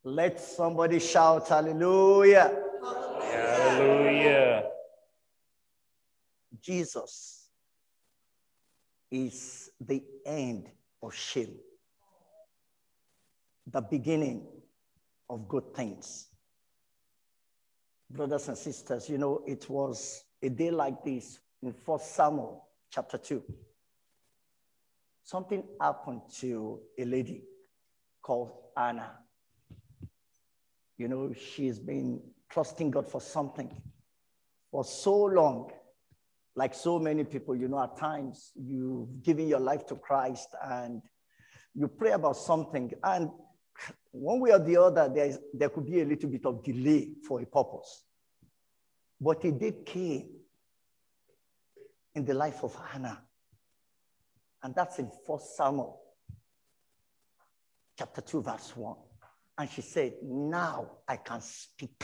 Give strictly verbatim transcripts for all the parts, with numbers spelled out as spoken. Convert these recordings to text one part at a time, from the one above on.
Let somebody shout hallelujah. Hallelujah. Jesus is the end of shame, the beginning of good things. Brothers and sisters, you know, it was a day like this in First Samuel chapter two. Something happened to a lady called Anna. You know, she's been trusting God for something for so long. Like so many people, you know, at times you've given your life to Christ and you pray about something. And one way or the other, there, is, there could be a little bit of delay for a purpose. But a day came in the life of Hannah. And that's in First Samuel chapter two, verse one. And she said, now I can speak.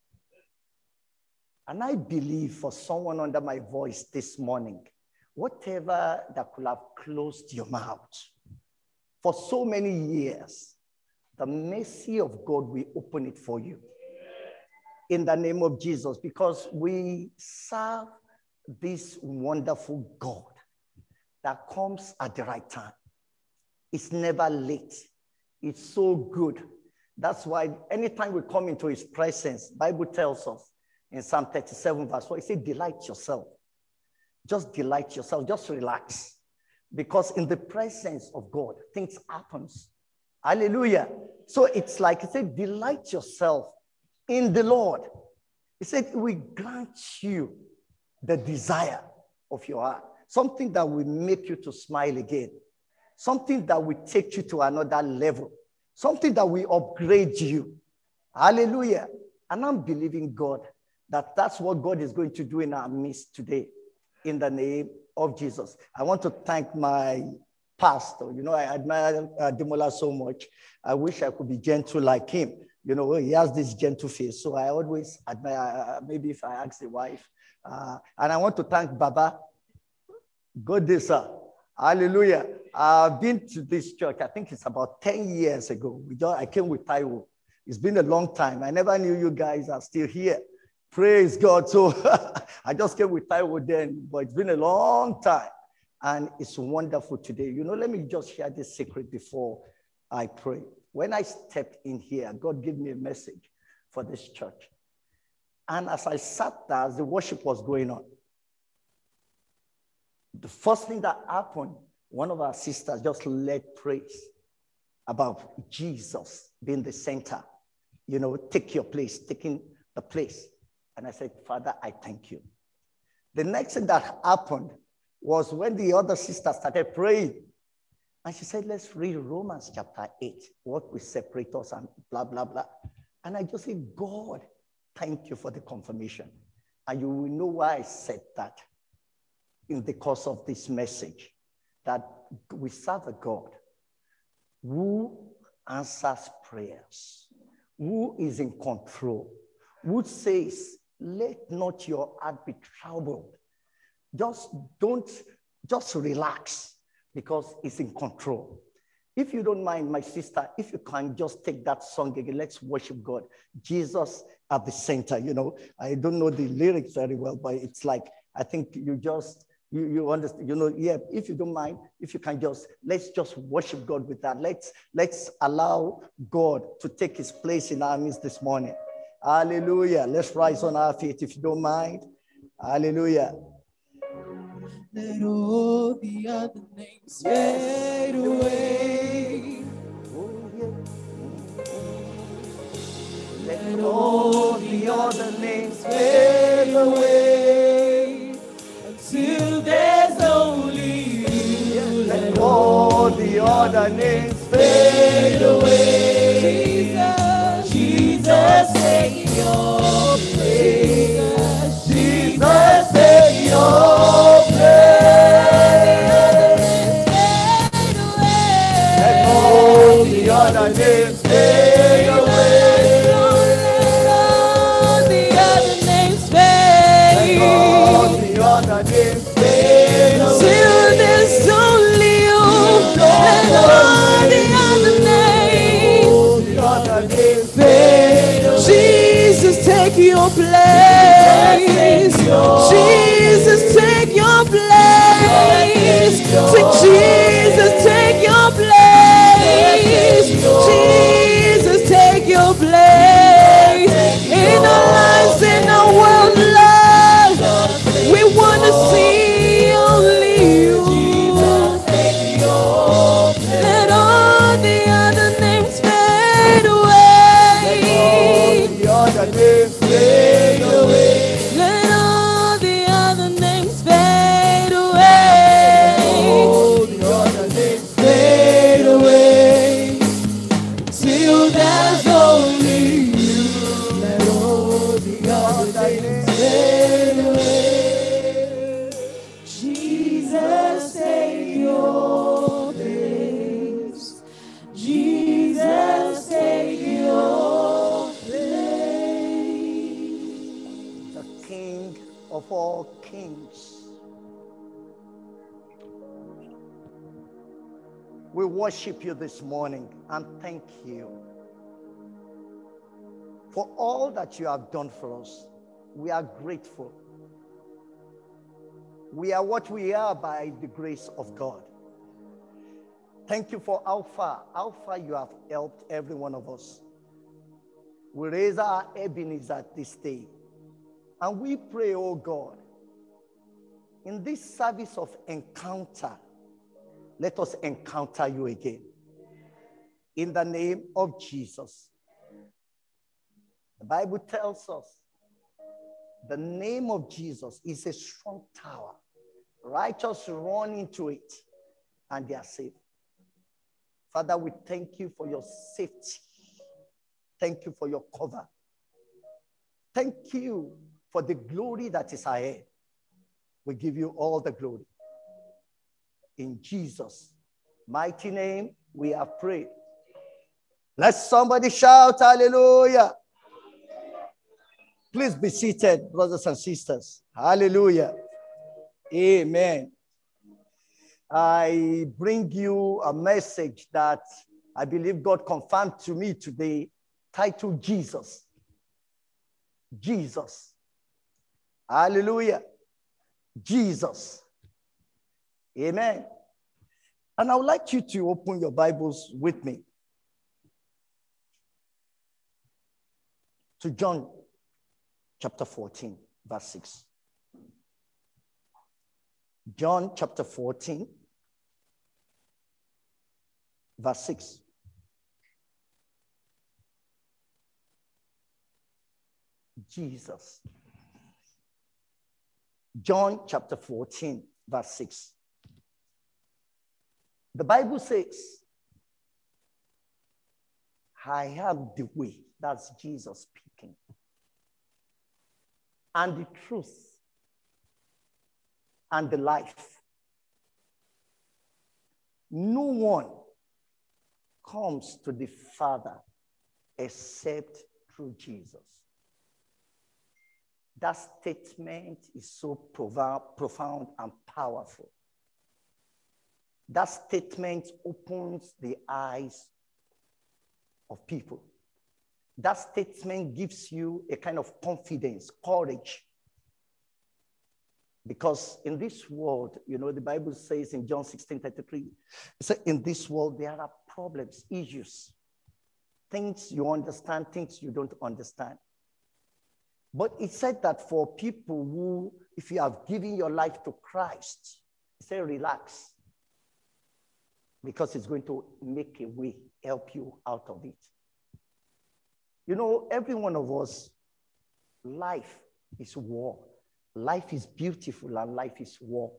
And I believe for someone under my voice this morning, whatever that could have closed your mouth for so many years, the mercy of God will open it for you. In the name of Jesus, because we serve this wonderful God that comes at the right time. It's never late. It's so good. That's why anytime we come into his presence, Bible tells us in Psalm thirty-seven verse four, it says, delight yourself. Just delight yourself. Just relax. Because in the presence of God, things happen. Hallelujah. So it's like, it said, delight yourself in the Lord. He said, we grant you the desire of your heart. Something that will make you to smile again. Something that will take you to another level. Something that will upgrade you. Hallelujah. And I'm believing God that that's what God is going to do in our midst today. In the name of Jesus. I want to thank my pastor. You know, I admire uh, Demola so much. I wish I could be gentle like him. You know, he has this gentle face. So I always admire, uh, maybe if I ask the wife. Uh, and I want to thank Baba. Good day, sir. Hallelujah. I've been to this church, I think it's about ten years ago. We just, I came with Taiwo. It's been a long time. I never knew you guys are still here. Praise God. So I just came with Taiwo then, but it's been a long time. And it's wonderful today. You know, let me just share this secret before I pray. When I stepped in here, God gave me a message for this church. And as I sat there, as the worship was going on, the first thing that happened, one of our sisters just led praise about Jesus being the center. You know, take your place, taking the place. And I said, Father, I thank you. The next thing that happened was when the other sister started praying. And she said, let's read Romans chapter eight, what will separate us and blah, blah, blah. And I just said, God, thank you for the confirmation. And you will know why I said that in the course of this message, that we serve a God who answers prayers, who is in control, who says, let not your heart be troubled. Just don't, just relax because it's in control. If you don't mind, my sister, if you can just take that song again, let's worship God. Jesus at the center, you know. I don't know the lyrics very well, but it's like, I think you just, you, you understand, you know, yeah, if you don't mind, if you can just, let's just worship God with that. Let's, let's allow God to take his place in our midst this morning. Hallelujah. Let's rise on our feet if you don't mind. Hallelujah. Let all the other names fade away. Oh, yeah. Let all the other names fade away Until there's only you. Let all the other names fade away. Jesus, Jesus, take your place. Jesus, take your place. Let all the other names fade away. Let all the other names fade. Let all the other names fade away. Till there's only you. Let all the other names. name fade away. Jesus, take your place. Jesus, take your place. Say, Jesus, take your place. Jesus, take your place. In our lives, in our world, Lord, we want to see only you. Let all the other names fade away. The other names fade away. Let all the other names fade away. Oh, the other names Fade away. Till there's only you. Let all the other names fade away. Jesus, take your place. Jesus, take your place. the King of all kings. We worship you this morning and thank you for all that you have done for us. We are grateful. We are what we are by the grace of God. Thank you for how far, how far you have helped every one of us. We raise our Ebenezer this day. And we pray, oh God, in this service of encounter, let us encounter you again. In the name of Jesus. The Bible tells us the name of Jesus is a strong tower. Righteous run into it and they are safe. Father, we thank you for your safety. Thank you for your cover. Thank you for the glory that is ahead. We give you all the glory. In Jesus' mighty name, we have prayed. Let somebody shout hallelujah. Please be seated, brothers and sisters. Hallelujah. Amen. I bring you a message that I believe God confirmed to me today, titled Jesus. Jesus. Hallelujah. Jesus. Amen. And I would like you to open your Bibles with me to John chapter fourteen, verse six. John chapter fourteen, verse six. Jesus. John chapter fourteen, verse six. The Bible says, I am the way. That's Jesus speaking. And the truth and the life. No one comes to the Father except through Jesus. That statement is so profound, profound and powerful. That statement opens the eyes of people. That statement gives you a kind of confidence, courage. Because in this world, you know, the Bible says in John sixteen thirty-three, it says, in this world, there are problems, issues, things you understand, things you don't understand. But it said that for people who, if you have given your life to Christ, it said, relax. Because it's going to make a way, help you out of it. You know, every one of us, life is war. Life is beautiful and life is war.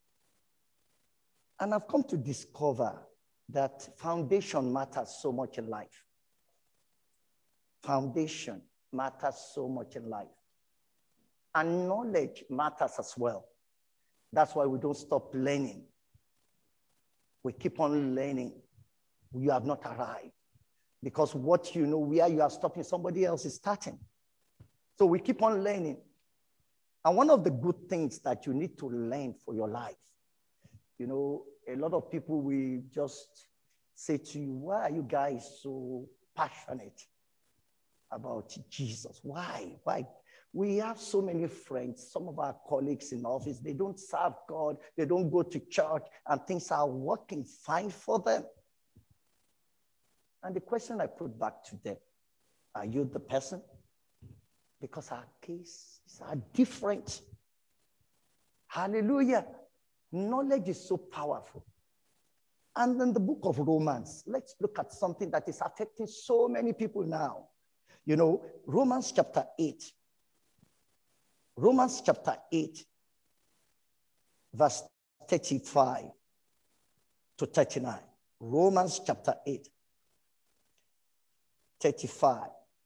And I've come to discover that foundation matters so much in life. Foundation matters so much in life. And knowledge matters as well. That's why we don't stop learning. We keep on learning. You have not arrived. Because what you know, where you are stopping, somebody else is starting. So we keep on learning. And one of the good things that you need to learn for your life, you know, a lot of people will just say to you, why are you guys so passionate? about Jesus. Why? Why? We have so many friends, some of our colleagues in office, they don't serve God, they don't go to church, and things are working fine for them. And the question I put back to them, are you the person? Because our cases are different. Hallelujah. Knowledge is so powerful. And in the book of Romans, let's look at something that is affecting so many people now. You know, Romans chapter eight. Romans chapter eight, verse thirty-five to thirty-nine. Romans chapter eight, thirty-five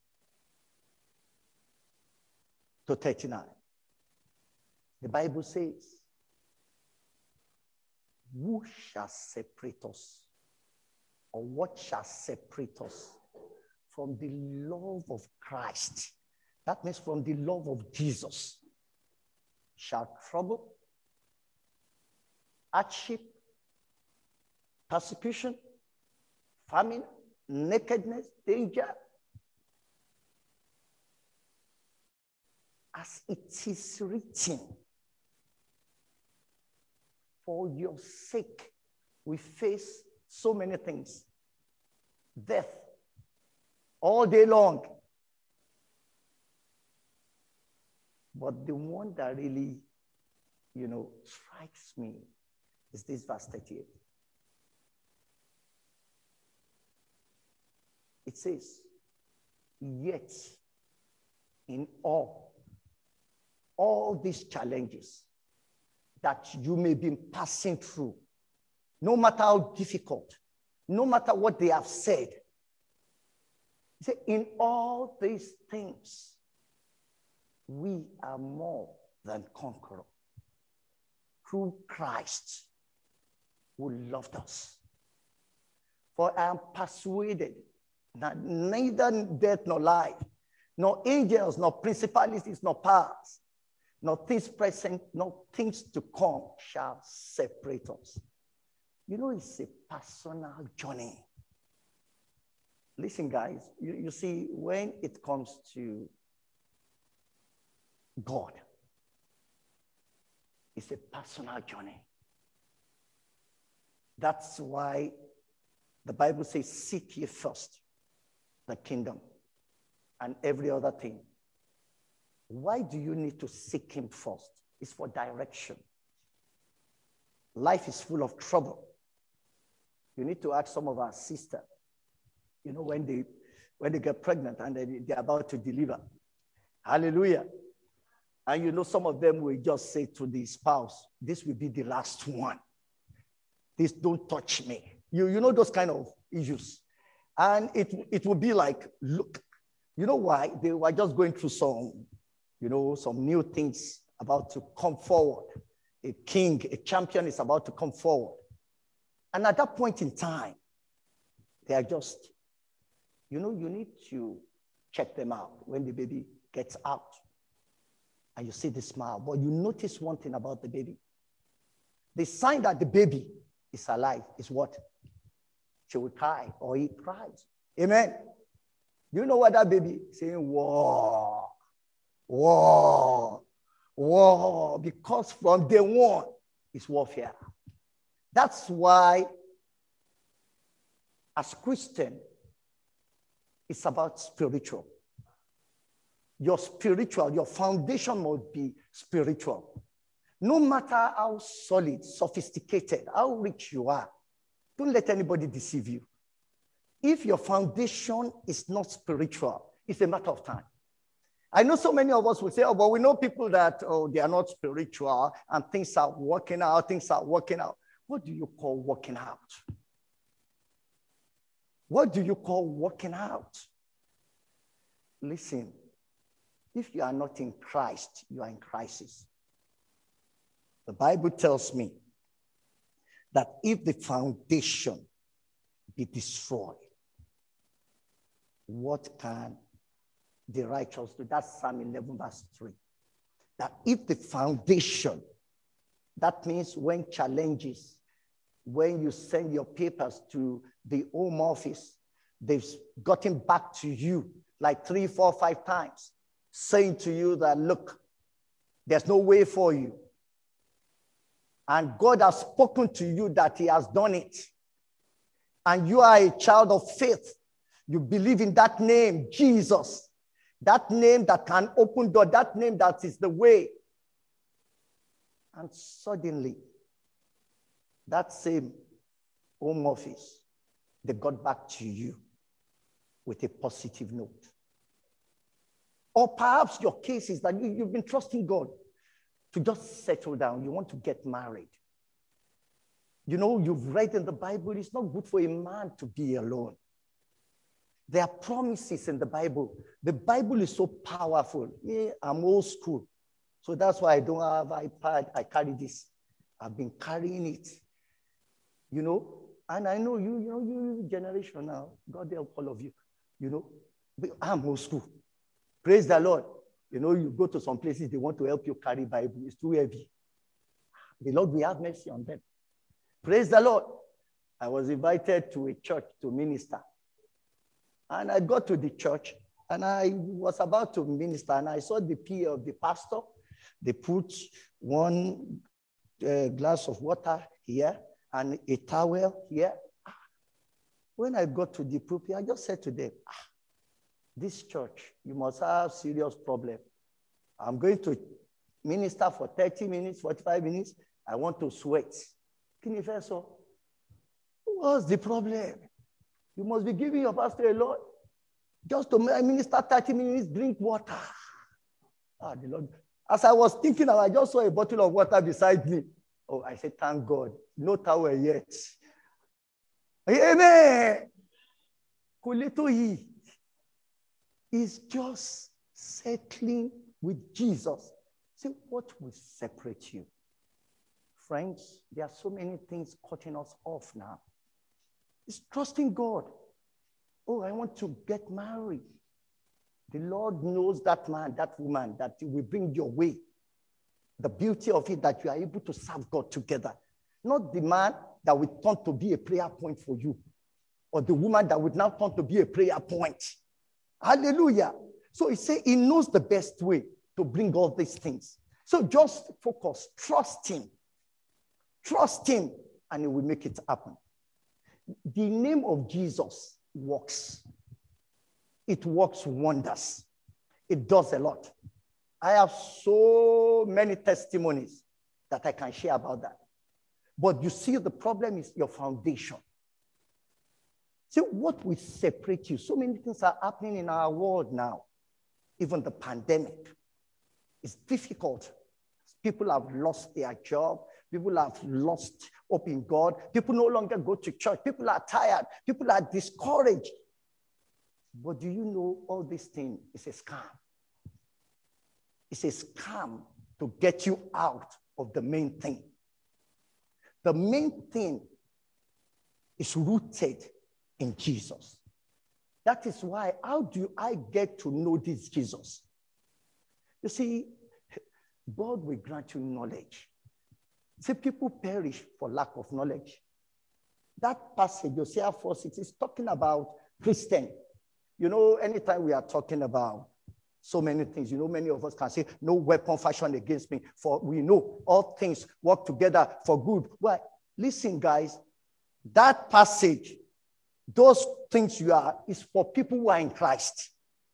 to thirty-nine. The Bible says, who shall separate us? Or what shall separate us from the love of Christ? That means from the love of Jesus. Shall trouble, hardship, persecution, famine, nakedness, danger? As it is written, for your sake, we face so many things. Death, all day long. But the one that really, you know, strikes me is this verse thirty-eight. It says, yet in all, all these challenges that you may be passing through, no matter how difficult, no matter what they have said, say, in all these things, we are more than conquerors through Christ who loved us. For I am persuaded that neither death nor life, nor angels, nor principalities, nor powers, nor things present, nor things to come shall separate us. You know, it's a personal journey. Listen, guys, you, you see, when it comes to God, it's a personal journey. That's why the Bible says, seek ye first the kingdom and every other thing. Why do you need to seek him first? It's for direction. Life is full of trouble. You need to ask some of our sisters, you know, when they, when they get pregnant and they, they're about to deliver. Hallelujah. And you know, some of them will just say to the spouse, this will be the last one. This don't touch me. You, you know those kind of issues. And it, it will be like, look, you know why? They were just going through some, you know, some new things about to come forward. A king, a champion is about to come forward. And at that point in time, they are just, you know, you need to check them out when the baby gets out. And you see the smile, but you notice one thing about the baby. The sign that the baby is alive is what? She will cry or he cries. Amen. You know what that baby is saying? Whoa, whoa, whoa, because from day one, it's warfare. That's why, as Christian, it's about spiritual. Your spiritual, your foundation must be spiritual. No matter how solid, sophisticated, how rich you are, don't let anybody deceive you. If your foundation is not spiritual, it's a matter of time. I know so many of us will say, oh, but we know people that, oh, they are not spiritual and things are working out, things are working out. What do you call working out? What do you call working out? Listen. If you are not in Christ, you are in crisis. The Bible tells me that if the foundation be destroyed, what can the righteous do? That's Psalm eleven, verse three. That if the foundation, that means when challenges, when you send your papers to the Home Office, they've gotten back to you like three, four, five times, saying to you that, look, there's no way for you. And God has spoken to you that he has done it. And you are a child of faith. You believe in that name, Jesus. That name that can open door, that name that is the way. And suddenly, that same home office, they got back to you with a positive note. Or perhaps your case is that you, you've been trusting God to just settle down. You want to get married. You know, you've read in the Bible, it's not good for a man to be alone. There are promises in the Bible. The Bible is so powerful. Me, I'm old school. So that's why I don't have iPad. I carry this. I've been carrying it. You know, and I know you, you know, you generation now. God help all of you. You know, but I'm old school. Praise the Lord. You know, you go to some places, they want to help you carry Bible. It's too heavy. The Lord will have mercy on them. Praise the Lord. I was invited to a church to minister. And I got to the church, and I was about to minister, and I saw the P A of the pastor. They put one uh, glass of water here and a towel here. When I got to the pulpit, I just said to them, ah, this church, you must have serious problem. I'm going to minister for thirty minutes, forty-five minutes. I want to sweat. Can you feel so? What's the problem? You must be giving your pastor a lot. Just to minister thirty minutes, drink water. Ah, the Lord. As I was thinking, I just saw a bottle of water beside me. Oh, I said, thank God. No towel yet. Amen. Kulito is just settling with Jesus. See, what will separate you? Friends, there are so many things cutting us off now. It's trusting God. Oh, I want to get married. The Lord knows that man, that woman, that will bring your way. The beauty of it, that you are able to serve God together. Not the man that will turn to be a prayer point for you, or the woman that would now turn to be a prayer point. Hallelujah. So he said he knows the best way to bring all these things. So just focus, trust him. Trust him, and he will make it happen. The name of Jesus works. It works wonders. It does a lot. I have so many testimonies that I can share about that. But you see, the problem is your foundation. See, what will separate you? So many things are happening in our world now. Even the pandemic. It's difficult. People have lost their job. People have lost hope in God. People no longer go to church. People are tired. People are discouraged. But do you know all this thing is a scam? It's a scam to get you out of the main thing. The main thing is rooted in Jesus. That is why, how do I get to know this Jesus? You see, God will grant you knowledge. See, people perish for lack of knowledge. That passage, Hosea four six, is talking about Christian. You know, anytime we are talking about so many things, you know, many of us can say, no weapon fashioned against me, for we know all things work together for good. Well, listen, guys, that passage, those things you are, is for people who are in Christ.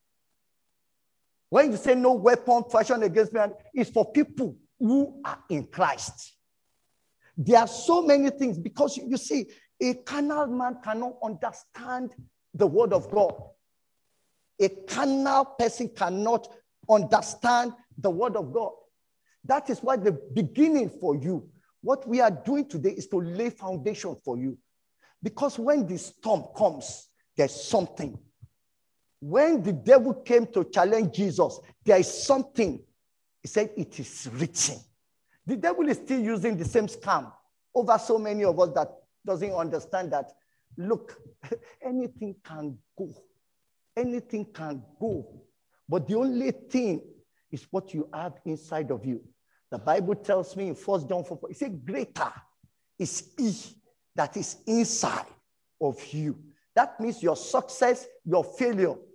When you say no weapon fashioned against me, it's for people who are in Christ. There are so many things, because you see, a carnal man cannot understand the word of God. A carnal person cannot understand the word of God. That is why the beginning for you, what we are doing today, is to lay foundation for you. Because when the storm comes, there's something. When the devil came to challenge Jesus, there is something. He said, it is written. The devil is still using the same scam over so many of us that doesn't understand that, look, anything can go. Anything can go. But the only thing is what you have inside of you. The Bible tells me in First John four, it says, greater is he that is inside of you. That means your success, your failure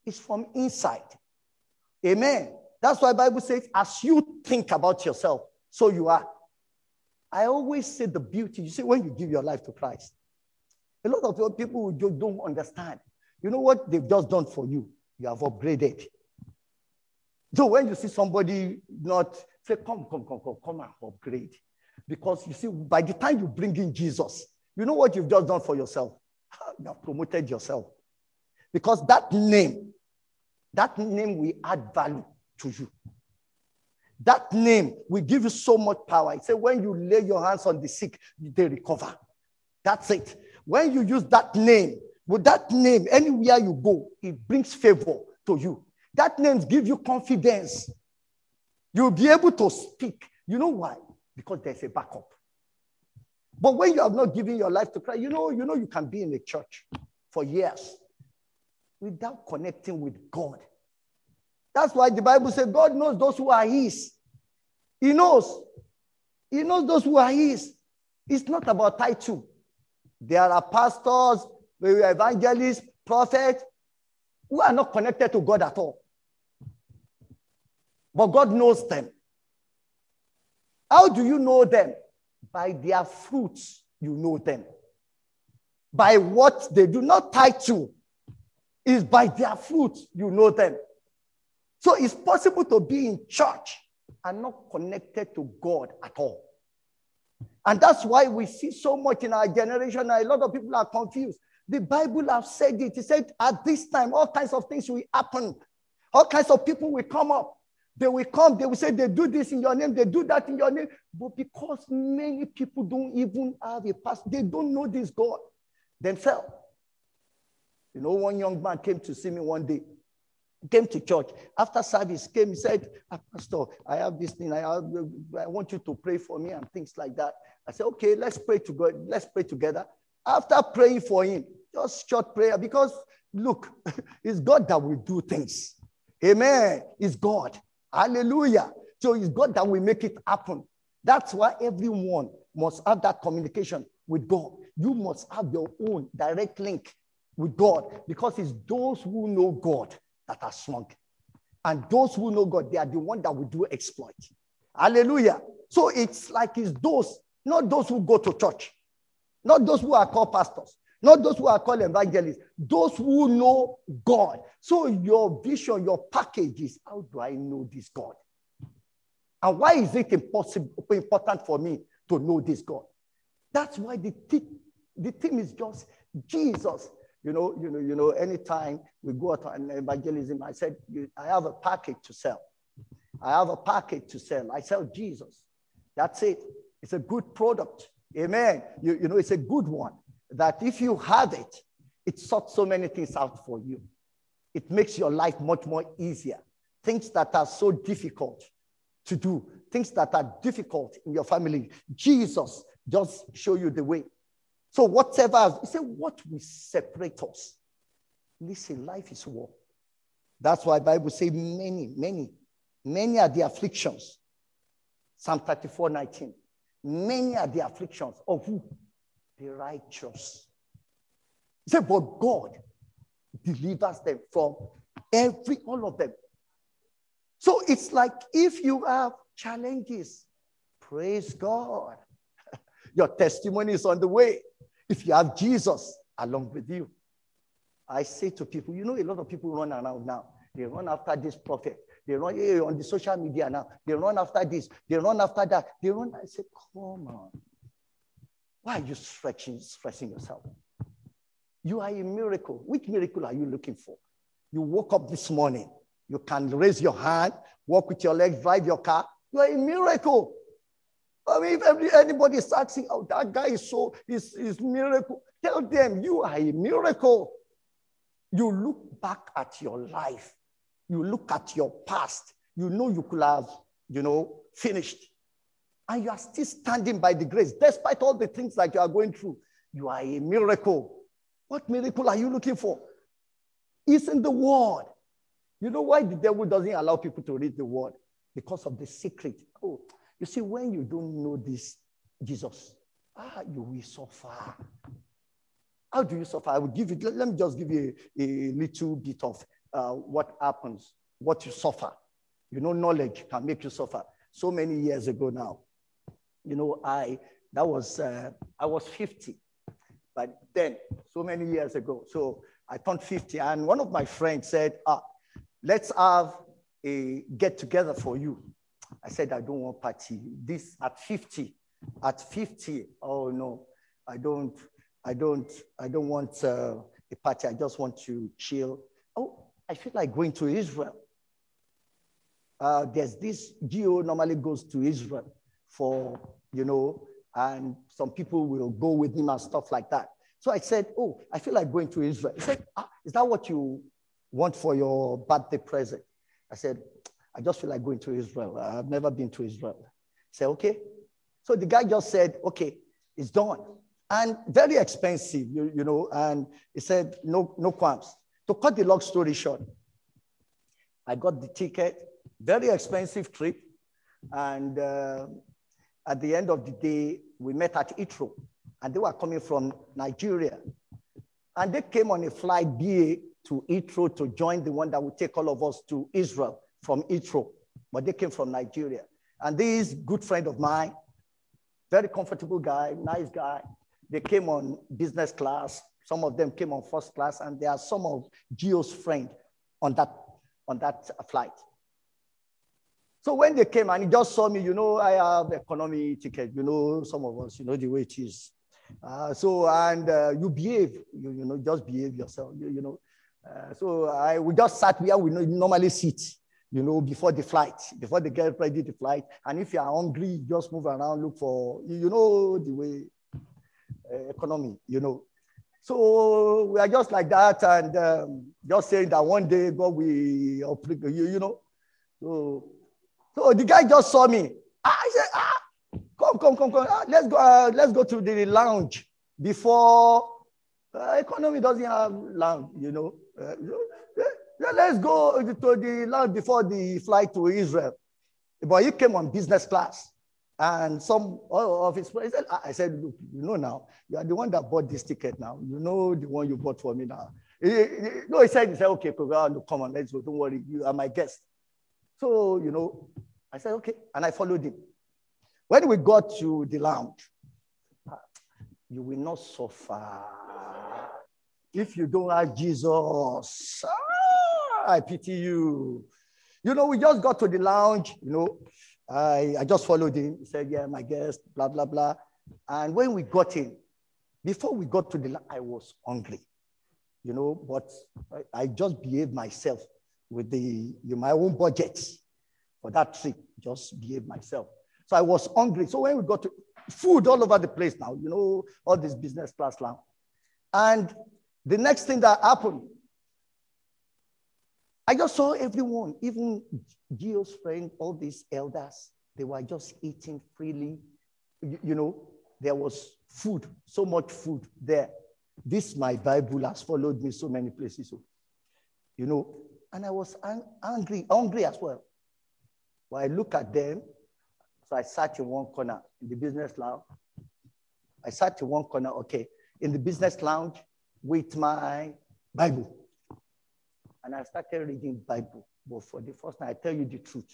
It's from inside. Amen. That's why the Bible says, as you think about yourself, so you are. I always say the beauty, you see, when you give your life to Christ, a lot of people just don't understand. You know what they've just done for you? You have upgraded. So when you see somebody not, say, come, come, come, come, come and upgrade. Because you see, by the time you bring in Jesus, you know what you've just done for yourself? You have promoted yourself. Because that name, that name will add value to you. That name will give you so much power. It says when you lay your hands on the sick, they recover. That's it. When you use that name, with that name, anywhere you go, it brings favor to you. That name gives you confidence. You'll be able to speak. You know why? Because there's a backup. But when you have not given your life to Christ, you know, you know you can be in a church for years without connecting with God. That's why the Bible says God knows those who are his. He knows. He knows those who are his. It's not about title. There are pastors, evangelists, prophets who are not connected to God at all. But God knows them. How do you know them? By their fruits, you know them. By what they do, not title. Is by their fruits, you know them. So it's possible to be in church and not connected to God at all. And that's why we see so much in our generation. A lot of people are confused. The Bible has said it. It said at this time, all kinds of things will happen. All kinds of people will come up. They will come. They will say they do this in your name. They do that in your name. But because many people don't even have a past, they don't know this God themselves. You know, one young man came to see me one day. Came to church. After service, came, he said, ah, Pastor, I have this thing. I, have, I want you to pray for me and things like that. I said, okay, let's pray to God. Let's pray together. After praying for him, just short prayer, because look, it's God that will do things. Amen. It's God. Hallelujah. So it's God that will make it happen. That's why everyone must have that communication with God. You must have your own direct link with God, because it's those who know God that are strong. And those who know God, they are the one that will do exploit. Hallelujah. So it's like it's those, not those who go to church, not those who are called pastors, not those who are called evangelists, those who know God. So your vision, your package is, how do I know this God? And why is it impossible, important for me to know this God? That's why the, th- the theme is just Jesus. You know, you know, you know, anytime we go out on evangelism, I said, I have a package to sell. I have a package to sell. I sell Jesus. That's it. It's a good product. Amen. You, you know, it's a good one that if you have it, it sorts so many things out for you. It makes your life much more easier. Things that are so difficult to do, things that are difficult in your family, Jesus just show you the way. So whatever, he said, what will separate us? Listen, life is war. That's why the Bible says many, many, many are the afflictions. Psalm thirty-four nineteen. Many are the afflictions of who? The righteous. He said, but God delivers them from every, all of them. So it's like if you have challenges, praise God. Your testimony is on the way. If you have Jesus along with you. I say to people, you know, a lot of people run around now. They run after this prophet. They run hey, on the social media now. They run after this. They run after that. They run. I say, come on. Why are you stretching, stressing yourself? You are a miracle. Which miracle are you looking for? You woke up this morning. You can raise your hand, walk with your legs, drive your car. You are a miracle. I mean, if every, anybody is asking, oh, that guy is so, is, is miracle. Tell them you are a miracle. You look back at your life. You look at your past. You know you could have, you know, finished. And you are still standing by the grace, despite all the things that you are going through. You are a miracle. What miracle are you looking for? It's in the word. You know why the devil doesn't allow people to read the word? Because of the secret. Oh, you see, when you don't know this Jesus, ah, you will suffer. How do you suffer? I will give you, let me just give you a, a little bit of uh, what happens, what you suffer. You know, knowledge can make you suffer. So many years ago now, you know, I, that was, uh, I was fifty, but then, so many years ago. So I turned fifty, and one of my friends said, ah, let's have a get together for you. I said, I don't want party. This at fifty, at fifty, oh no, I don't, I don't, I don't want uh, a party. I just want to chill. Oh, I feel like going to Israel. Uh, there's this Gio normally goes to Israel for, you know, and some people will go with him and stuff like that. So I said, oh, I feel like going to Israel. He said, ah, is that what you want for your birthday present? I said, I just feel like going to Israel. I've never been to Israel. He said, okay. So the guy just said, okay, it's done. And very expensive, you, you know, and he said, no, no qualms. To cut the long story short, I got the ticket, very expensive trip. And uh, at the end of the day, we met at Heathrow, and they were coming from Nigeria. And they came on a flight B A to Heathrow to join the one that would take all of us to Israel from Heathrow. But they came from Nigeria. And this good friend of mine, very comfortable guy, nice guy, they came on business class. Some of them came on first class, and there are some of Gio's friends on that, on that flight. So when they came and he just saw me, you know, I have economy ticket, you know, some of us, you know, the way it is. Uh, so, and uh, you behave, you, you know, just behave yourself, you, you know. Uh, so I we just sat where we normally sit, you know, before the flight, before they get ready to flight. And if you are hungry, just move around, look for, you, you know, the way uh, economy, you know. So we are just like that, and um, just saying that one day God will, you, you know. So, so the guy just saw me. I said, ah, come, come, come, come. Ah, let's go. Uh, let's go to the lounge before. Uh, economy doesn't have lounge, you know. Uh, let's go to the lounge before the flight to Israel. But he came on business class, and some of his friends said, I said, look, you know now, you are the one that bought this ticket now. You know the one you bought for me now. He, he, no, he said, he said, okay, come on, let's go. Don't worry, you are my guest. So, you know, I said, okay, and I followed him. When we got to the lounge, you will not suffer if you don't have Jesus. Ah, I pity you. You know, we just got to the lounge, you know, I, I just followed him. He said, yeah, my guest, blah, blah, blah. And when we got in, before we got to the lounge, I was hungry, you know, but I, I just behaved myself with the, you know, my own budget for that trip, just behave myself. So I was hungry. So when we got to food all over the place now, you know, all this business class lounge. And the next thing that happened, I just saw everyone, even Gio's friend, all these elders, they were just eating freely. You, you know, there was food, so much food there. This, my Bible has followed me so many places. So, you know, and I was ang- angry, hungry as well. Well, I look at them. So I sat in one corner in the business lounge. I sat in one corner, okay, in the business lounge with my Bible. And I started reading Bible. But for the first time, I tell you the truth,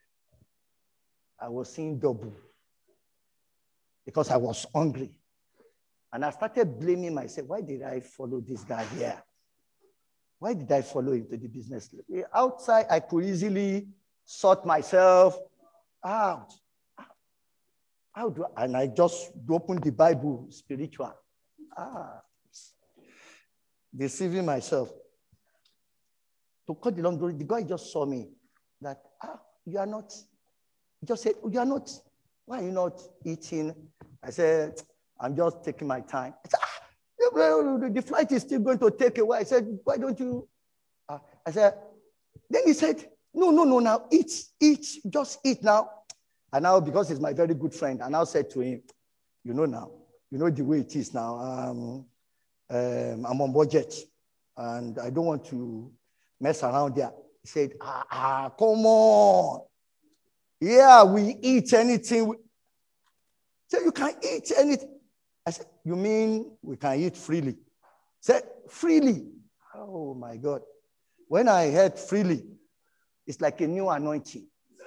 I was seeing double because I was hungry. And I started blaming myself. Why did I follow this guy here? Why did I follow him to the business? Outside, I could easily sort myself out. How do I, and I just opened the Bible, spiritual. Ah, deceiving myself. To cut the long story, the guy just saw me that, ah, you are not, he just said, you are not, why are you not eating? I said, I'm just taking my time. I said, ah, the flight is still going to take a while. I said, why don't you? Uh, I said, then he said, no, no, no, now eat, eat, just eat now. And now, because he's my very good friend, I now said to him, you know now, you know the way it is now. Um, um, I'm on budget, and I don't want to mess around there. He said, ah, ah come on. Yeah, we eat anything. We... So you can eat anything. I said, you mean we can eat freely? He said, freely. Oh, my God. When I heard freely, it's like a new anointing.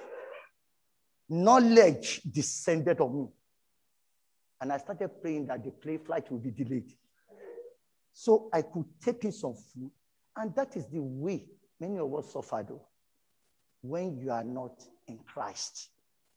Knowledge descended on me. And I started praying that the plane flight will be delayed. So I could take in some food. And that is the way many of us suffer though, when you are not in Christ.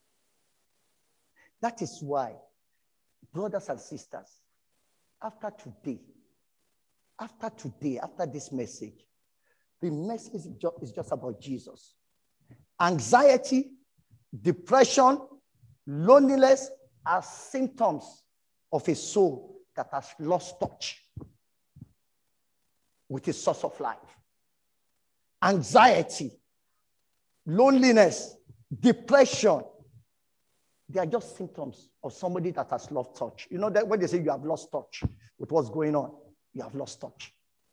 That is why, brothers and sisters, after today, after today, after this message, the message is just, is just about Jesus. Anxiety, depression, loneliness are symptoms of a soul that has lost touch with the source of life. Anxiety, loneliness, depression, they are just symptoms of somebody that has lost touch. You know that when they say you have lost touch with what's going on, you have lost touch.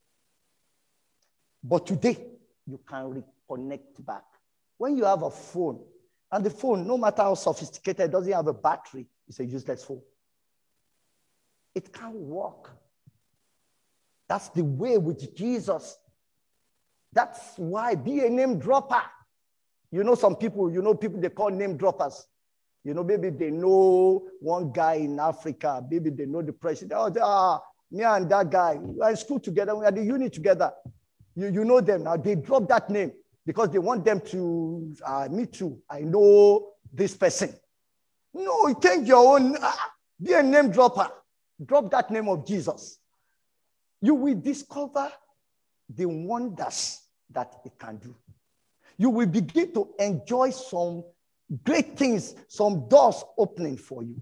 But today, you can reconnect back. When you have a phone, and the phone, no matter how sophisticated, doesn't have a battery, it's a useless phone. It can't work. That's the way with Jesus. That's why be a name dropper. You know some people, you know people they call name droppers. You know, maybe they know one guy in Africa. Maybe they know the president. Oh, ah, me and that guy, we are in school together. We are the unit together. You, you know them now. They drop that name because they want them to, uh, me too, I know this person. No, you take your own, uh, be a name dropper. Drop that name of Jesus. You will discover the wonders that it can do. You will begin to enjoy some great things, some doors opening for you.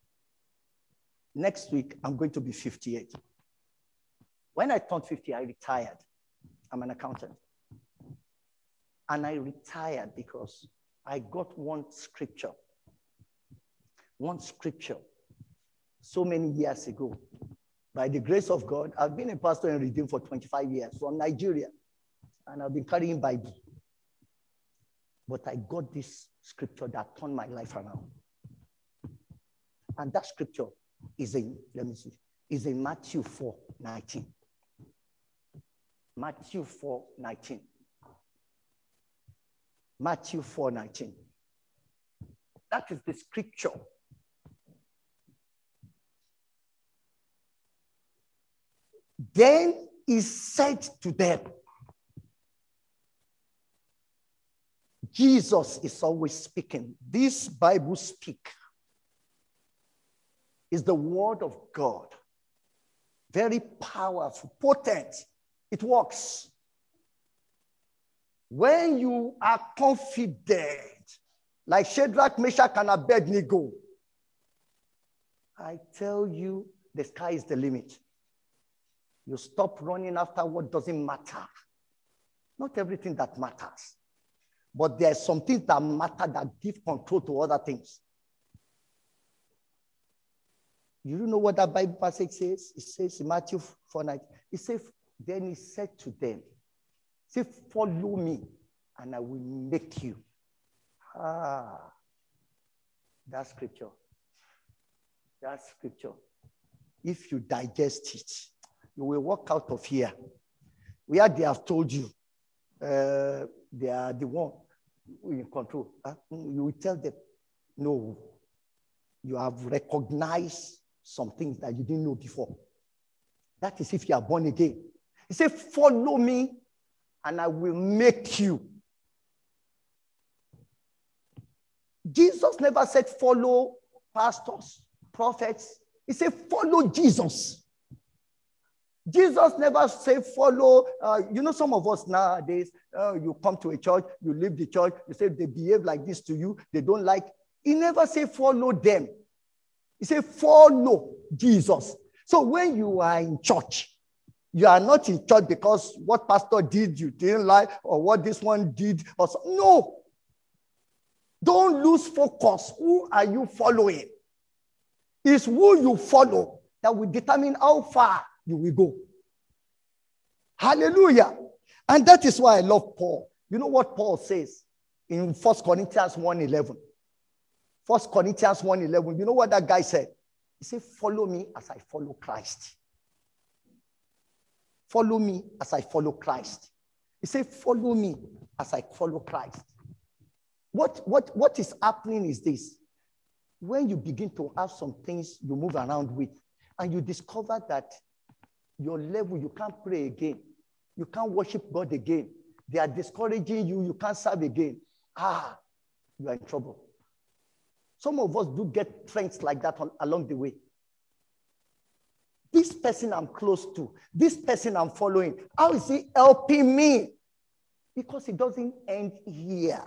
Next week, I'm going to be fifty-eight. When I turned fifty, I retired. I'm an accountant. And I retired because I got one scripture. One scripture so many years ago. By the grace of God, I've been a pastor in Redeem for twenty-five years from Nigeria. And I've been carrying Bible. But I got this scripture that turned my life around. And that scripture is in, let me see, is in Matthew four nineteen. Matthew four nineteen. Matthew four nineteen. That is the scripture. Then he said to them, Jesus is always speaking. This Bible speak is the word of God. Very powerful, potent. It works. When you are confident, like Shadrach, Meshach, and Abednego, I tell you, the sky is the limit. You stop running after what doesn't matter. Not everything that matters. But there are some things that matter that give control to other things. You don't know what that Bible passage says? It says in Matthew four nineteen. It says, then he said to them, say, follow me, and I will make you. Ah, that scripture. That scripture. If you digest it, you will walk out of here. Where they have told you, uh, they are the one in control. Huh? You will tell them, no, you have recognized some things that you didn't know before. That is if you are born again. He said, follow me and I will make you. Jesus never said follow pastors, prophets. He said follow Jesus. Jesus never said follow, uh, you know, some of us nowadays, uh, you come to a church, you leave the church, you say they behave like this to you, they don't like. He never said follow them. He said follow Jesus. So when you are in church, you are not in church because what pastor did you didn't like or what this one did or so. No. Don't lose focus. Who are you following? It's who you follow that will determine how far you will go. Hallelujah. And that is why I love Paul. You know what Paul says in First Corinthians one eleven? First Corinthians one eleven. You know what that guy said? He said, follow me as I follow Christ. Follow me as I follow Christ. He said, follow me as I follow Christ. What, what, what is happening is this. When you begin to have some things you move around with, and you discover that your level, you can't pray again. You can't worship God again. They are discouraging you. You can't serve again. Ah, you are in trouble. Some of us do get friends like that on, along the way. This person I'm close to, this person I'm following, how is he helping me? Because it doesn't end here.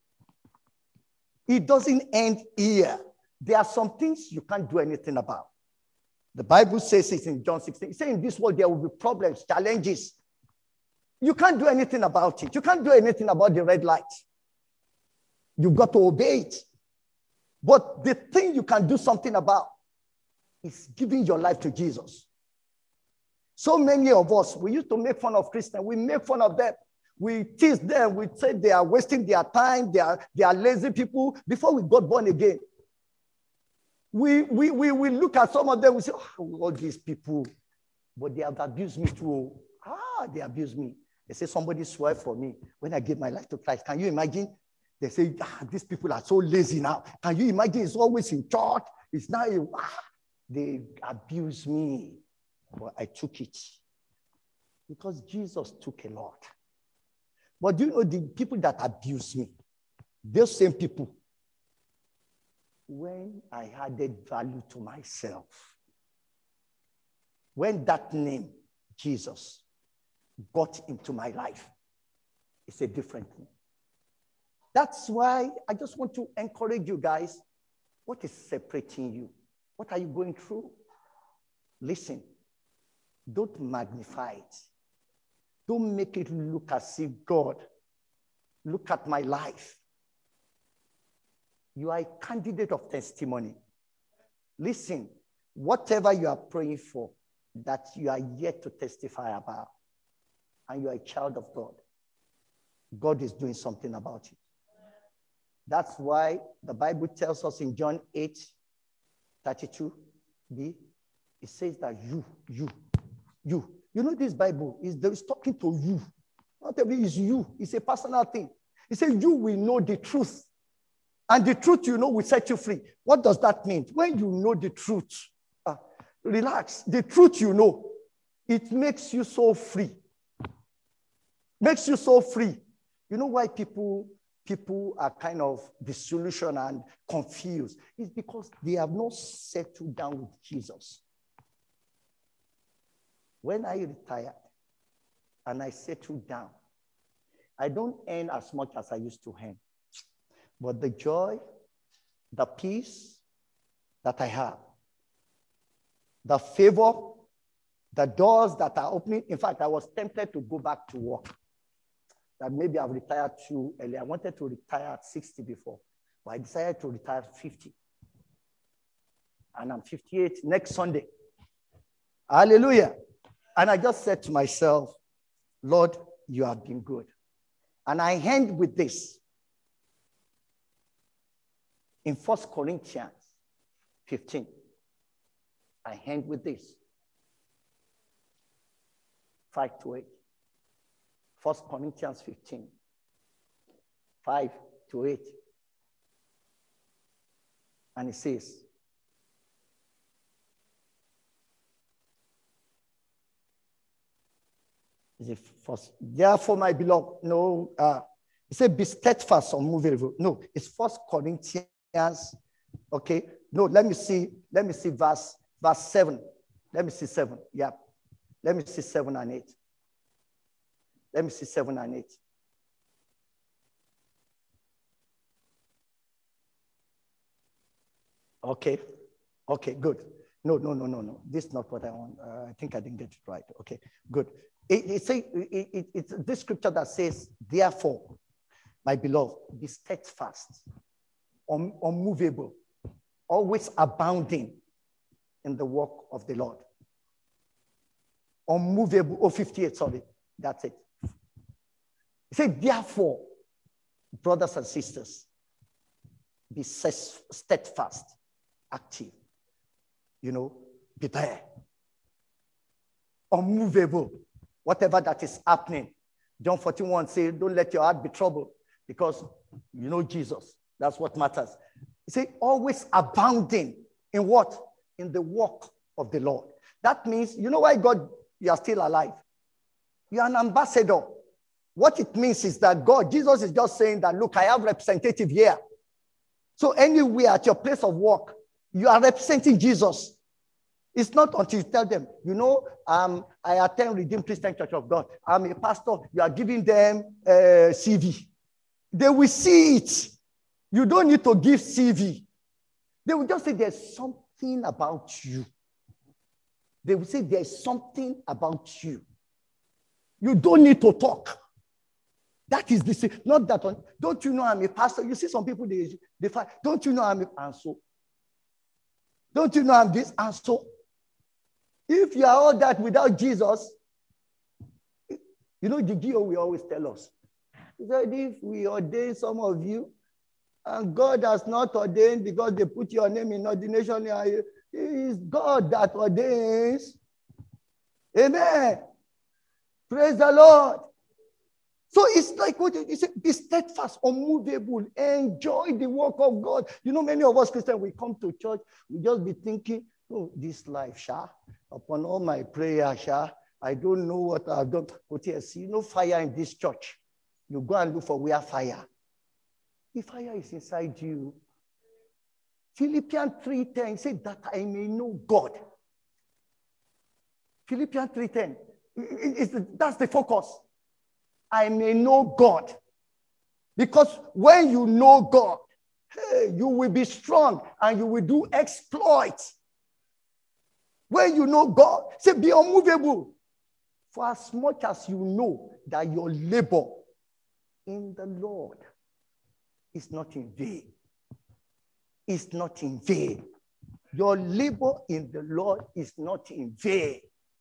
It doesn't end here. There are some things you can't do anything about. The Bible says it in John sixteen. It says in this world there will be problems, challenges. You can't do anything about it. You can't do anything about the red light. You've got to obey it. But the thing you can do something about is giving your life to Jesus. So many of us, we used to make fun of Christians. We make fun of them. We tease them. We say they are wasting their time. They are, they are lazy people. Before we got born again, we, we, we, we look at some of them. We say, oh, all these people. But they have abused me too. Ah, they abused me. They say somebody swear for me when I gave my life to Christ. Can you imagine? They say, ah, these people are so lazy now. Can you imagine? It's always in church. It's now, ah, they abuse me. But I took it. Because Jesus took a lot. But do you know the people that abuse me? Those same people. When I added value to myself, when that name, Jesus, got into my life, it's a different thing. That's why I just want to encourage you guys. What is separating you? What are you going through? Listen, don't magnify it. Don't make it look as if God, look at my life. You are a candidate of testimony. Listen, whatever you are praying for, that you are yet to testify about, and you are a child of God, God is doing something about it. That's why the Bible tells us in John eight, thirty-two b, it says that you, you, you. You know this Bible is it's talking to you. Not every is you. It's a personal thing. It says you will know the truth. And the truth you know will set you free. What does that mean? When you know the truth, uh, relax. The truth you know, it makes you so free. Makes you so free. You know why people, people are kind of disillusioned and confused? It's because they have not settled down with Jesus. When I retired and I settled down, I don't earn as much as I used to earn. But the joy, the peace that I have, the favor, the doors that are opening. In fact, I was tempted to go back to work. That maybe I've retired too early. I wanted to retire at sixty before, but I decided to retire at fifty. And I'm fifty-eight next Sunday. Hallelujah. And I just said to myself, Lord, you have been good. And I end with this. In First Corinthians fifteen, I end with this. five to eight. First Corinthians fifteen, five to eight. And it says, is it first? Therefore, my beloved, no, uh, it says be steadfast, unmovable. No, it's First Corinthians. Okay, no, let me see, let me see verse, verse seven. Let me see seven. Yeah. Let me see seven and eight. Let me see seven and eight. Okay. Okay, good. No, no, no, no, no. This is not what I want. Uh, I think I didn't get it right. Okay, good. It, it, say, it, it, it's this scripture that says, therefore, my beloved, be steadfast, un, unmovable, always abounding in the work of the Lord. Unmovable, oh, fifty-eight, sorry, that's it. He said, therefore, brothers and sisters, be steadfast, active, you know, be there. Unmovable, whatever that is happening, John fourteen one says, don't let your heart be troubled because you know Jesus. That's what matters. He said, always abounding in what? In the work of the Lord. That means, you know why God, you are still alive? You are an ambassador. What it means is that God, Jesus is just saying that, look, I have representative here. So anywhere at your place of work, you are representing Jesus. It's not until you tell them, you know, um, I attend Redeemed Christian Church of God. I'm a pastor. You are giving them uh, C V. They will see it. You don't need to give C V. They will just say there's something about you. They will say there's something about you. You don't need to talk. That is the same. Not that one. Don't you know I'm a pastor? You see some people, they, they fight. Don't you know I'm a and so? Don't you know I'm this and so? If you are all that without Jesus, you know, the G O will always tell us. He said, if we ordain some of you, and God has not ordained because they put your name in ordination, it is God that ordains. Amen. Praise the Lord. So it's like what he said, be steadfast, unmovable, enjoy the work of God. You know, many of us Christians, we come to church, we just be thinking, oh, this life, Sha, upon all my prayer, Sha, I don't know what I've done. But yes, you know, fire in this church. You go and look for where fire. The fire is inside you. Philippians three ten said that I may know God. Philippians three ten, that's the focus. I may know God. Because when you know God, hey, you will be strong and you will do exploits. When you know God, say be unmovable. For as much as you know that your labor in the Lord is not in vain. It's not in vain. Your labor in the Lord is not in vain.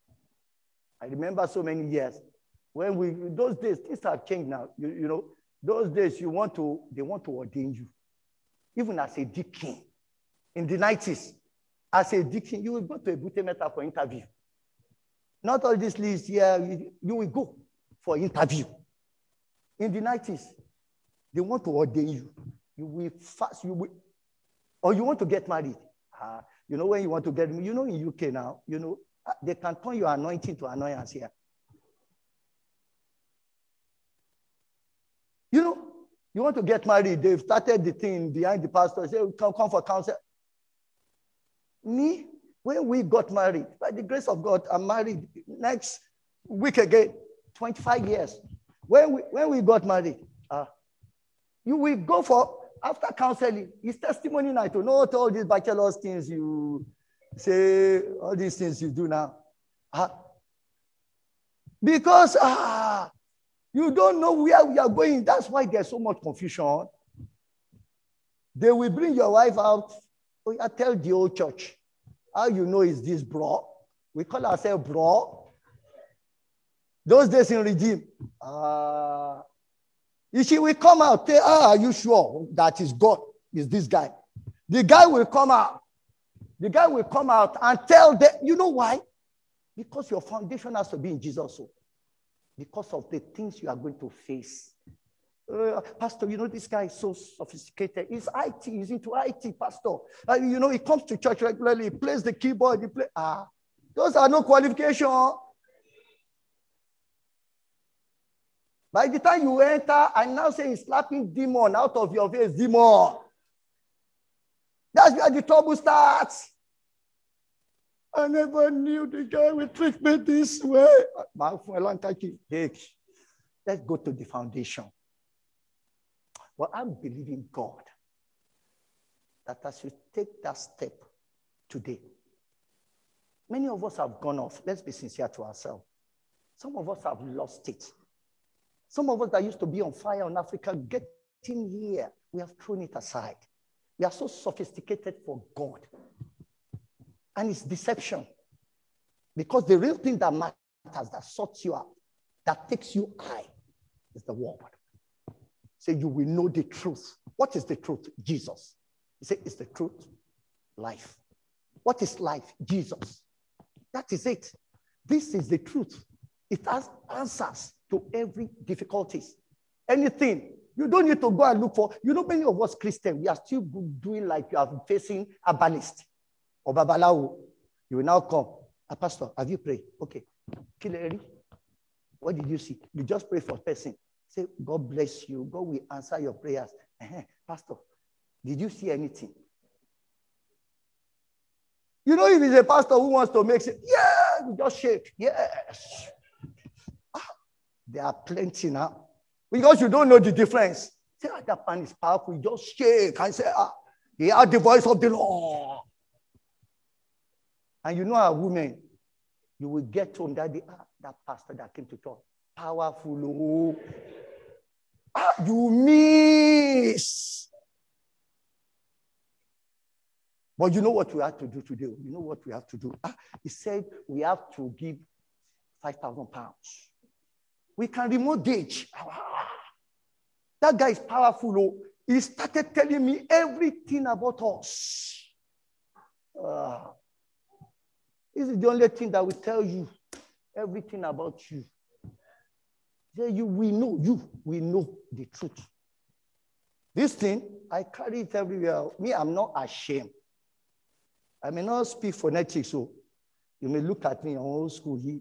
I remember so many years. When we, those days, things have changed now. You, you know, those days you want to, they want to ordain you. Even as a deacon. In the nineties, as a deacon, you will go to a Bute Meta for interview. Not all these lists here, you, you will go for interview. In the nineties, they want to ordain you. You will fast, you will, or you want to get married. Uh, you know when you want to get, you know in U K now, you know, they can turn your anointing to annoyance here. You know, you want to get married, they've started the thing behind the pastor, say, come, come for counsel. Me, when we got married, by the grace of God, I'm married next week again, twenty-five years. When we, when we got married, uh, you will go for, after counseling, it's testimony night to know all these bachelor's things you say, all these things you do now. Uh, because, ah, uh, you don't know where we are going. That's why there's so much confusion. They will bring your wife out. Oh, I tell the old church. How you know is this bro? We call ourselves bro. Those days in Redeem. Uh, she will come out. Say, ah, are you sure that is God? Is this guy? The guy will come out. The guy will come out and tell them. You know why? Because your foundation has to be in Jesus. So. Because of the things you are going to face. Uh, Pastor, you know, this guy is so sophisticated. He's I T, he's into I T, Pastor. Uh, you know, he comes to church regularly, he plays the keyboard, he play. Ah, those are no qualification. By the time you enter, I now say he's slapping demon out of your face, demon. That's where the trouble starts. I never knew the guy would treat me this way. Let's go to the foundation. Well, I'm believing God that as you take that step today, many of us have gone off. Let's be sincere to ourselves. Some of us have lost it. Some of us that used to be on fire on Africa, getting here, we have thrown it aside. We are so sophisticated for God. And it's deception. Because the real thing that matters, that sorts you out, that takes you high, is the word. Say, you will know the truth. What is the truth? Jesus. He said, it's the truth, life. What is life? Jesus. That is it. This is the truth. It has answers to every difficulties. Anything. You don't need to go and look for, you know, many of us Christians, we are still doing like you are facing a balist or babalawo. You will now come. Ah, Pastor, have you prayed? Okay. Kileri, what did you see? You just pray for a person. Say, God bless you. God will answer your prayers. Uh-huh. Pastor, did you see anything? You know, if it's a pastor who wants to make it, yeah, you just shake. Yes. Ah, there are plenty now. Because you don't know the difference. Say, ah, that man is powerful. You just shake and say, ah, he had the voice of the Lord. And you know a woman, you will get to under the, ah, that pastor that came to church. Powerful. Oh. Ah, you miss. But you know what we have to do today? You know what we have to do? Ah, he said we have to give five thousand pounds. We can remortgage. That guy is powerful. Oh. He started telling me everything about us. Uh, this is the only thing that will tell you everything about you. You, we know you. We know the truth. This thing, I carry it everywhere. Me, I'm not ashamed. I may not speak phonetics, so you may look at me in old school. He,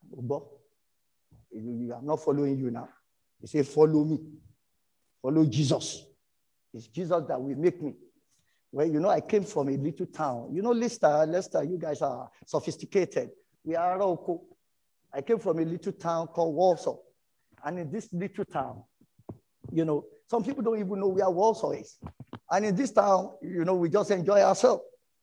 I'm not following you now. He say, follow me. Follow Jesus. It's Jesus that will make me. Well, you know, I came from a little town. You know, Leicester, Leicester, you guys are sophisticated. We are Arauco. I came from a little town called Warsaw. And in this little town, you know, some people don't even know where Warsaw is. And in this town, you know, we just enjoy ourselves.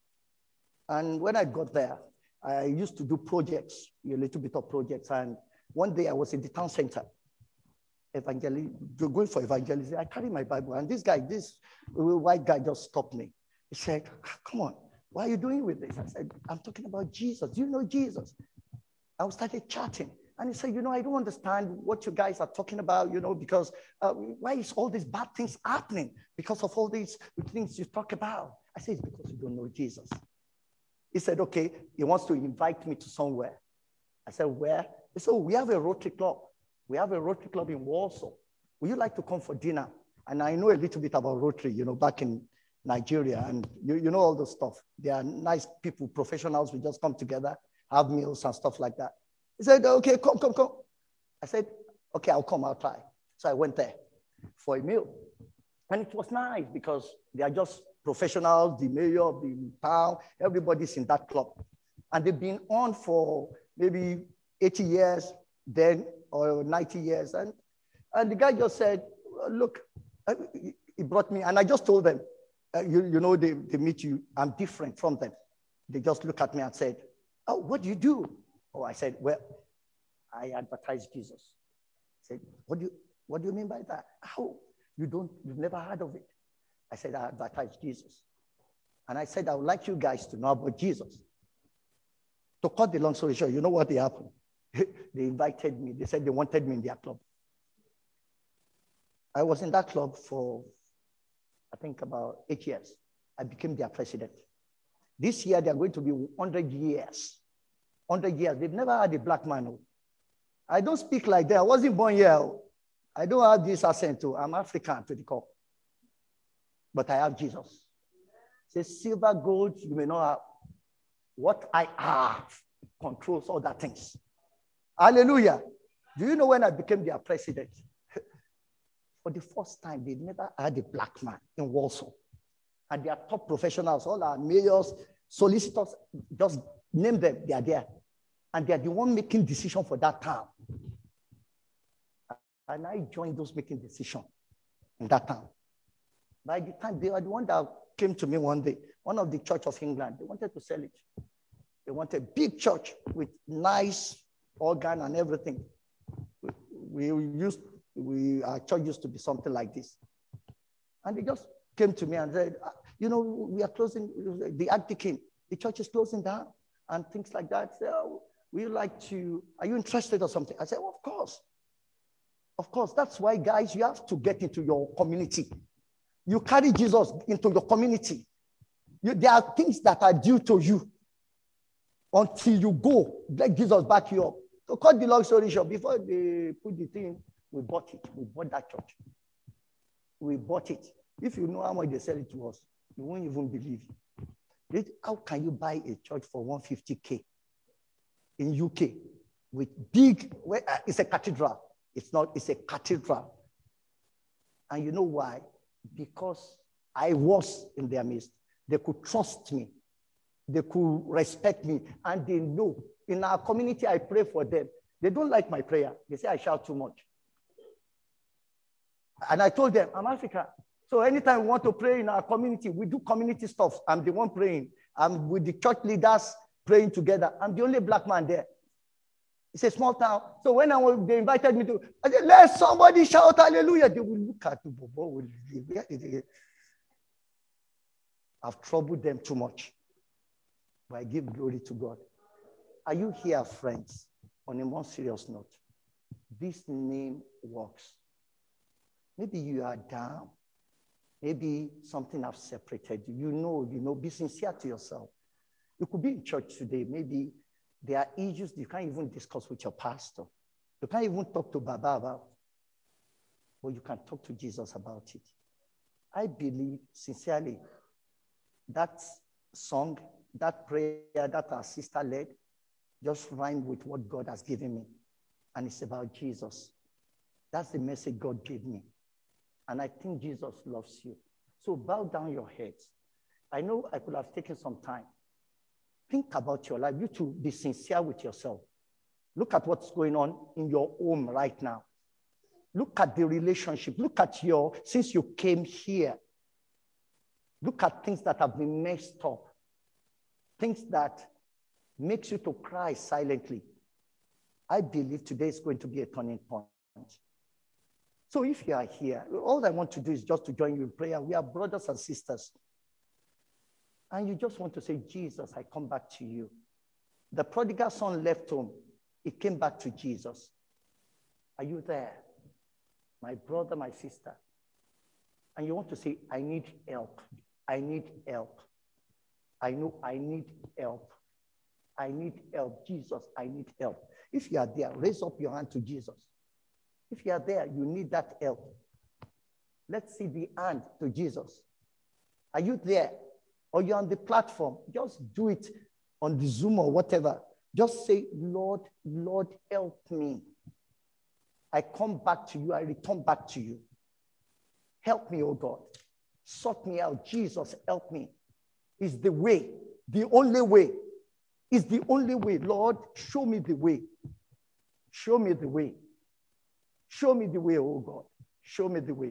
And when I got there, I used to do projects, a little bit of projects. And one day I was in the town center, evangel- going for evangelism. I carry my Bible. And this guy, this white guy just stopped me. He said, come on, what are you doing with this? I said, I'm talking about Jesus. Do you know Jesus? I started chatting. And he said, you know, I don't understand what you guys are talking about, you know, because uh, why is all these bad things happening? Because of all these things you talk about. I said, it's because you don't know Jesus. He said, okay, he wants to invite me to somewhere. I said, where? He said, oh, we have a Rotary Club. We have a Rotary Club in Warsaw. Would you like to come for dinner? And I know a little bit about Rotary, you know, back in Nigeria. And you, you know all the stuff. They are nice people, professionals. We just come together, have meals and stuff like that. He said, okay, come, come, come. I said, okay, I'll come, I'll try. So I went there for a meal. And it was nice because they are just professionals, the mayor of the town, everybody's in that club. And they've been on for maybe eighty years then, or ninety years. And, and the guy just said, look, he brought me, and I just told them, uh, you, you know, they, they meet you, I'm different from them. They just look at me and said, oh, what do you do? Oh, I said, well, I advertise Jesus. I said, what do you, what do you mean by that? How? You don't, you've never heard of it. I said, I advertise Jesus. And I said, I would like you guys to know about Jesus. To cut the long story short, you know what happened? They invited me. They said they wanted me in their club. I was in that club for, I think, about eight years. I became their president. This year, they're going to be one hundred years. one hundred years. They've never had a black man. I don't speak like that. I wasn't born here. I don't have this accent. Too. I'm African to the core. But I have Jesus. Say, silver, gold, you may not have. What I have controls all that things. Hallelujah. Do you know when I became their president? For the first time, they never had a black man in Warsaw. And they are top professionals, all our mayors, solicitors, just name them, they are there. And they are the one making decision for that town. And I joined those making decision in that town. By the time, they were the one that came to me one day, one of the Church of England, they wanted to sell it. They wanted a big church with nice organ and everything. We, we used, we, our church used to be something like this. And they just came to me and said, you know, we are closing, the Arctic, the church is closing down and things like that. So, oh, would you like to, are you interested or something? I said, well, of course. Of course, that's why, guys, you have to get into your community. You carry Jesus into your community. You, there are things that are due to you until you go, let Jesus back you up. To cut the long story short, before they put the thing, we bought it. We bought that church. We bought it. If you know how much they sell it to us, you won't even believe it. How can you buy a church for one hundred fifty K in U K with big, well, uh, it's a cathedral. It's not, it's a cathedral. And you know why? Because I was in their midst. They could trust me. They could respect me. And they know. In our community, I pray for them. They don't like my prayer. They say I shout too much. And I told them, I'm African. So anytime we want to pray in our community, we do community stuff. I'm the one praying. I'm with the church leaders praying together. I'm the only black man there. It's a small town. So when I was, they invited me to, I said, let somebody shout hallelujah. They will look at the I've troubled them too much. But I give glory to God. Are you here, friends? On a more serious note, this name works. Maybe you are down. Maybe something has separated you. You know, you know, be sincere to yourself. You could be in church today. Maybe there are issues you can't even discuss with your pastor. You can't even talk to Baba about. But you can talk to Jesus about it. I believe sincerely that song, that prayer that our sister led, just rhymed with what God has given me. And it's about Jesus. That's the message God gave me. And I think Jesus loves you. So bow down your heads. I know I could have taken some time. Think about your life. You too, be sincere with yourself. Look at what's going on in your home right now. Look at the relationship. Look at your, since you came here. Look at things that have been messed up. Things that makes you to cry silently. I believe today is going to be a turning point. So if you are here, all I want to do is just to join you in prayer. We are brothers and sisters. And you just want to say, Jesus, I come back to you. The prodigal son left home. He came back to Jesus. Are you there? My brother, my sister. And you want to say, I need help. I need help. I know I need help. I need help. Jesus, I need help. If you are there, raise up your hand to Jesus. If you are there, you need that help. Let's see the hand to Jesus. Are you there? Or you're on the platform? Just do it on the Zoom or whatever. Just say, Lord, Lord, help me. I come back to you. I return back to you. Help me, oh God. Sort me out. Jesus, help me. It's the way, the only way. It's the only way. Lord, show me the way. Show me the way. Show me the way, oh God. Show me the way.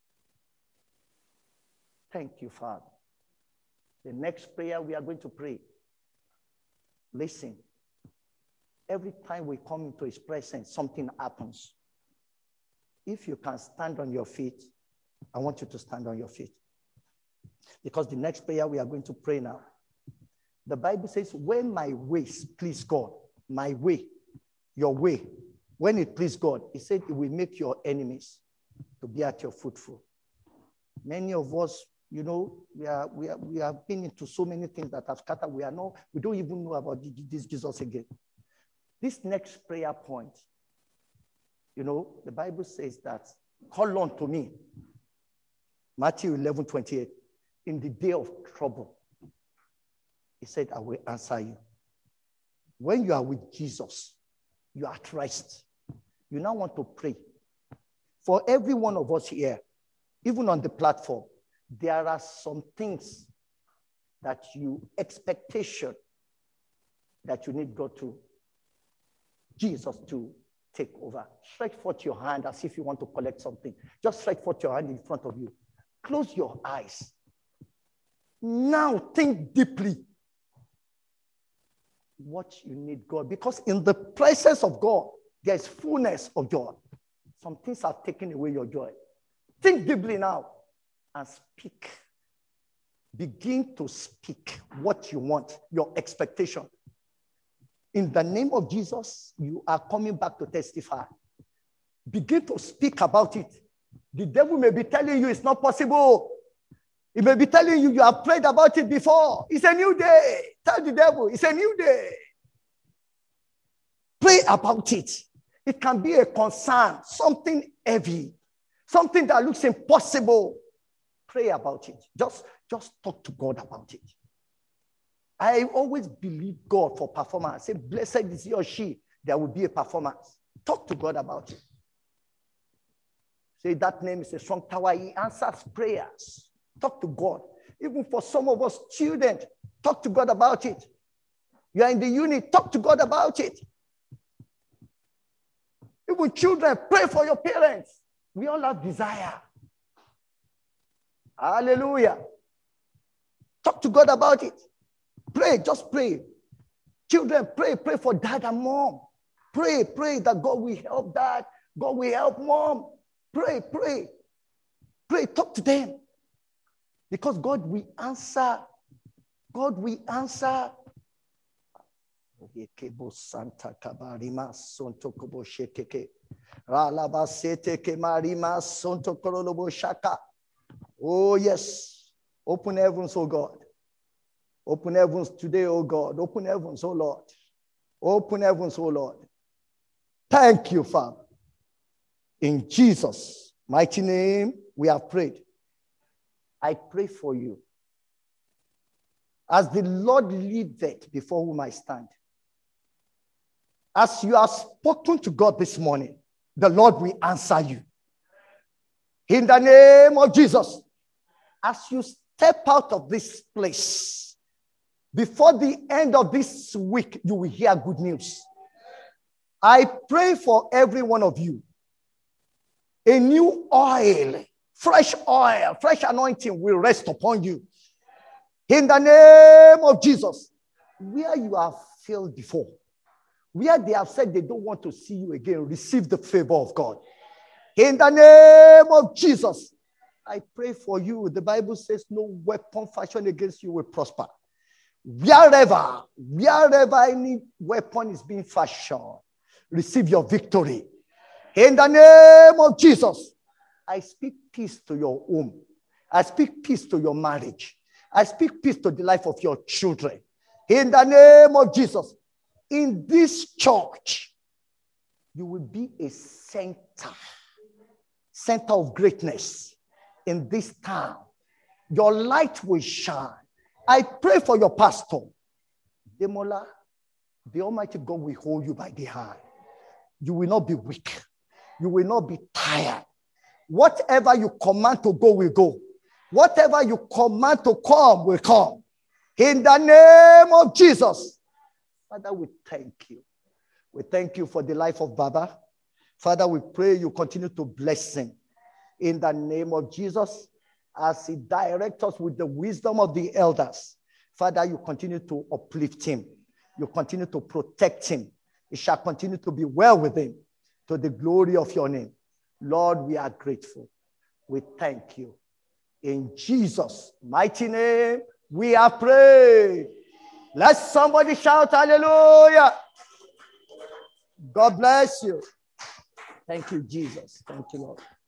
Thank you, Father. The next prayer we are going to pray. Listen. Every time we come into his presence, something happens. If you can stand on your feet, I want you to stand on your feet. Because the next prayer we are going to pray now. The Bible says, when my ways please God, my way, your way, when it please God, he said it will make your enemies to be at your footstool. Many of us, you know, we are we are we have been into so many things that have scattered. We are no, we don't even know about this Jesus again. This next prayer point, you know, the Bible says that call on to me. Matthew eleven twenty-eight. In the day of trouble, he said, I will answer you. When you are with Jesus, you are at rest. You now want to pray. For every one of us here, even on the platform, there are some things that you, expectation that you need God to, Jesus to take over. Stretch forth your hand as if you want to collect something. Just stretch forth your hand in front of you. Close your eyes. Now think deeply what you need God. Because in the presence of God, there is fullness of joy. Some things are taking away your joy. Think deeply now and speak. Begin to speak what you want, your expectation. In the name of Jesus, you are coming back to testify. Begin to speak about it. The devil may be telling you it's not possible. He may be telling you you have prayed about it before. It's a new day. Tell the devil, it's a new day. Pray about it. It can be a concern, something heavy, something that looks impossible. Pray about it. Just, just talk to God about it. I always believe God for performance. Say, blessed is he or she. There will be a performance. Talk to God about it. Say, that name is a strong tower. He answers prayers. Talk to God. Even for some of us students, talk to God about it. You are in the unit, talk to God about it. Even children, pray for your parents. We all have desire. Hallelujah. Talk to God about it. Pray, just pray. Children, pray, pray for dad and mom. Pray, pray that God will help dad. God will help mom. Pray, pray. Pray, talk to them. Because God will answer. God will answer. Oh, yes. Open heavens, oh God. Open heavens today, oh God. Open heavens, oh Lord. Open heavens, oh Lord. Thank you, Father. In Jesus' mighty name, we have prayed. I pray for you. As the Lord liveth before whom I stand. As you have spoken to God this morning, the Lord will answer you. In the name of Jesus. As you step out of this place, before the end of this week, you will hear good news. I pray for every one of you. A new oil, fresh oil, fresh anointing will rest upon you. In the name of Jesus. Where you have failed before, where they have said they don't want to see you again, receive the favor of God. In the name of Jesus. I pray for you. The Bible says no weapon fashioned against you will prosper. Wherever, wherever any weapon is being fashioned, receive your victory. In the name of Jesus, I speak peace to your home. I speak peace to your marriage. I speak peace to the life of your children. In the name of Jesus, in this church, you will be a center, center of greatness in this town. Your light will shine. I pray for your pastor. Demola, the Almighty God will hold you by the hand. You will not be weak. You will not be tired. Whatever you command to go will go. Whatever you command to come will come. In the name of Jesus. Father, we thank you. We thank you for the life of Baba. Father, we pray you continue to bless him. In the name of Jesus. As he directs us with the wisdom of the elders, Father, you continue to uplift him. You continue to protect him. It shall continue to be well with him to the glory of your name. Lord, we are grateful. We thank you. In Jesus' mighty name, we are prayed. Let somebody shout hallelujah. God bless you. Thank you, Jesus. Thank you, Lord.